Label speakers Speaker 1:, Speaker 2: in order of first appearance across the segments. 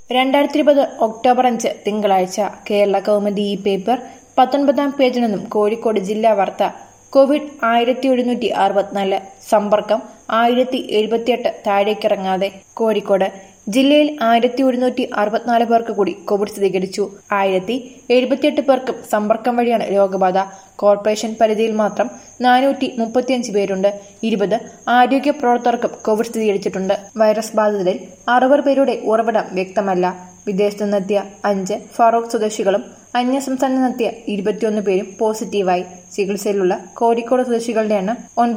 Speaker 1: 2020 October 5 തിങ്കളാഴ്ച കേരള കൗമുദി ഈ paper 19-ാം പേജിൽ നിന്നും കോഴിക്കോട് ജില്ലാ വാർത്ത. കോവിഡ് 1764, സമ്പർക്കം 1078 താഴേക്കിറങ്ങാതെ. കോഴിക്കോട് ജില്ലയിൽ 1164 പേർക്ക് കൂടി കോവിഡ് സ്ഥിരീകരിച്ചു. 1078 പേർക്കും സമ്പർക്കം വഴിയാണ് രോഗബാധ. കോർപ്പറേഷൻ പരിധിയിൽ മാത്രം 435 പേരുണ്ട്. 20 ആരോഗ്യ പ്രവർത്തകർക്കും കോവിഡ് സ്ഥിരീകരിച്ചിട്ടുണ്ട്. വൈറസ് ബാധിതരിൽ 60 പേരുടെ ഉറവിടം വ്യക്തമല്ല. വിദേശത്തു നിന്നെത്തിയ 5 ഫറൂഖ് സ്വദേശികളും അന്യസംസ്ഥാനത്ത് നിന്നെത്തിയ 21 പേരും പോസിറ്റീവായി. ചികിത്സയിലുള്ള കോഴിക്കോട് സ്വദേശികളുടെ എണ്ണം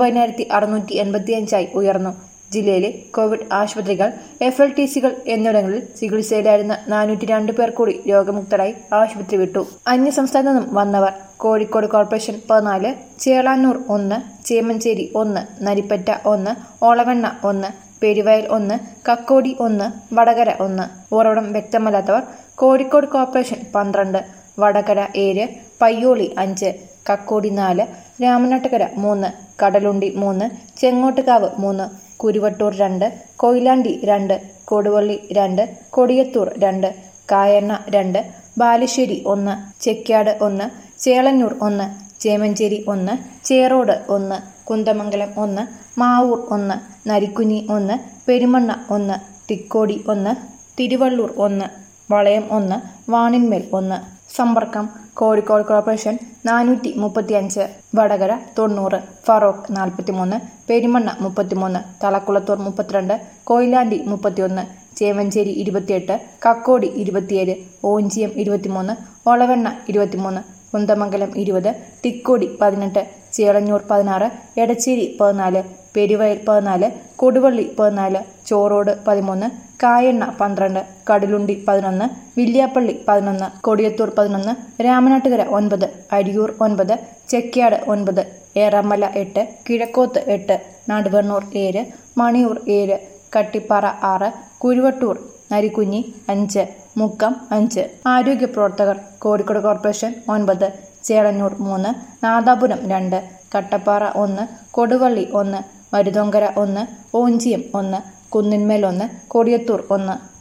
Speaker 1: 9685 ഉയർന്നു. ജില്ലയിലെ കോവിഡ് ആശുപത്രികൾ, FLTCകൾ എന്നിവിടങ്ങളിൽ ചികിത്സയിലായിരുന്ന 402 പേർ കൂടി രോഗമുക്തരായി ആശുപത്രി വിട്ടു. അന്യസംസ്ഥാനത്തു നിന്നും വന്നവർ: കോഴിക്കോട് കോർപ്പറേഷൻ 14, ചേളാന്നൂർ 1, ചേമഞ്ചേരി 1, നരിപ്പറ്റ 1, ഒളവണ്ണ 1, പെരുവയൽ 1, കക്കോടി 1, വടകര 1. ഉറവിടം വ്യക്തമല്ലാത്തവർ: കോഴിക്കോട് കോർപ്പറേഷൻ 12, വടകര 7, പയ്യോളി 5, കക്കോടി 4, രാമനാട്ടുകര 3, കടലുണ്ടി 3, ചെങ്ങോട്ടുകാവ് 3, കുരുവട്ടൂർ 2, കൊയിലാണ്ടി 2, കൊടുവള്ളി 2, കൊടിയത്തൂർ 2, കായണ്ണ 2, ബാലുശ്ശേരി 1, ചെക്യാട് 1, ചേളന്നൂർ 1, ചേമഞ്ചേരി 1, ചേറോട് 1, കുന്ദമംഗലം 1, മാവൂർ 1, നരിക്കുനി 1, പെരുമണ്ണ 1, തിക്കോടി 1, തിരുവള്ളൂർ 1, വളയം 1, വാണിന്മേൽ 1. സമ്പർക്കം: കോഴിക്കോട് കോർപ്പറേഷൻ 435, വടകര 90, ഫറോക്ക് 43, പെരുമണ്ണ 33, തലക്കുളത്തൂർ 32, കൊയിലാണ്ടി 31, ചേമഞ്ചേരി 28, കക്കോടി 27, ഓഞ്ചിയം 23, ഒളവെണ്ണ 23, കുന്ദമംഗലം 20, തിക്കോടി 18, ചേളന്നൂർ 16, എടച്ചേരി 14, പെരുവയൽ 14, കൊടുവള്ളി 14, ചോറോട് 13, കായണ്ണ 12, കടലുണ്ടി 11, വില്യാപ്പള്ളി 11, കൊടിയത്തൂർ 11, രാമനാട്ടുകര 9, അരിയൂർ 9, ചെക്യാട് 9, ഏറാമല 8, കിഴക്കോത്ത് 8, നടുവണ്ണൂർ 7, മണിയൂർ 7, കട്ടിപ്പാറ 6, കുരുവട്ടൂർ, നരിക്കുഞ്ഞി 5, മുക്കം 5. ആരോഗ്യ പ്രവർത്തകർ: കോഴിക്കോട് കോർപ്പറേഷൻ 9, ചേളന്നൂർ 3, നാദാപുരം 2, കട്ടപ്പാറ 1, കൊടുവള്ളി 1, മരുതോങ്കര 1, ഓഞ്ചിയം 1, കുന്നിന്മേൽ 1, കൊടിയത്തൂർ 1.